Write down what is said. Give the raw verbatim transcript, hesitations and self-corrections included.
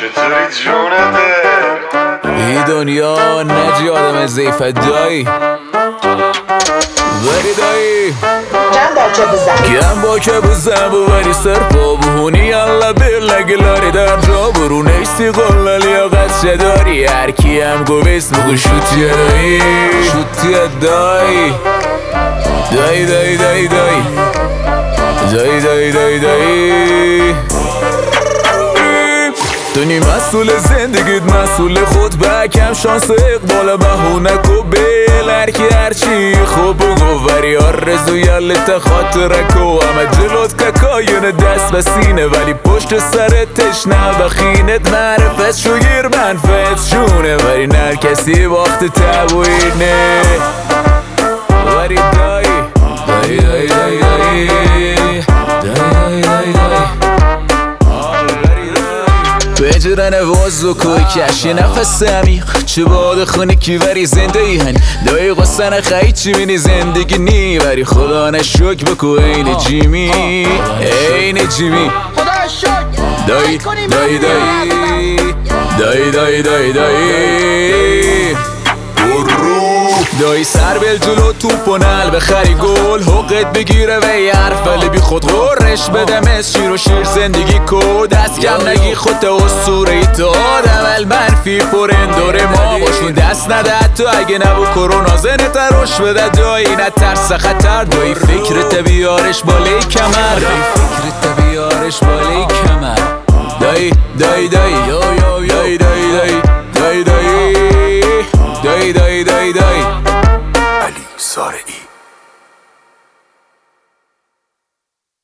چطوری جونته؟ ای دنیا نجی آدم زیفت دایی بری دایی گم با که بزن گم با که بزن ببری سر پا بهونی یالا بیل نگلاری در جا برو نیستی قلل لیاقت چه داری هر کی هم گو بس بگو شوتیه دایی شوتیه دایی دایی دایی دایی دایی دایی دایی دایی دایی دنی مسئول زندگیت مسئول خود بکم شانس اقبال بهونک و بیل هرکی هرچی خوب بگو وری آرزو یلت خاطرکو همه جلوت که کاین دست و سینه ولی پشت سرت تشنه و خینت معرفت شوگیر منفت شونه ولی نر کسی وقت تبویر نه وری دایی دایی دایی دایی دایی دایی دایی دایی بجرن وازو کوی کشی نفس عمیق چه باد خونه کی وری زنده ای هن دایی قصن خیلی چی بینی زندگی نی وری خدا نشک بکو این جیمی این جیمی دایی دایی دایی دایی دایی دایی دایی دایی سر بل جلو توپ و نل بخری گل حقت بگیره و یه حرف ولی بی خود غرش بدم از شیر و شیر زندگی کو دست کم نگی خودت اسطوره ای تو آدم منفی پر اندوره ما باشون دست نده تو اگه نبو کرونا زنت روش بده دایی نترس خطر دایی فکرت بیارش بالای کمر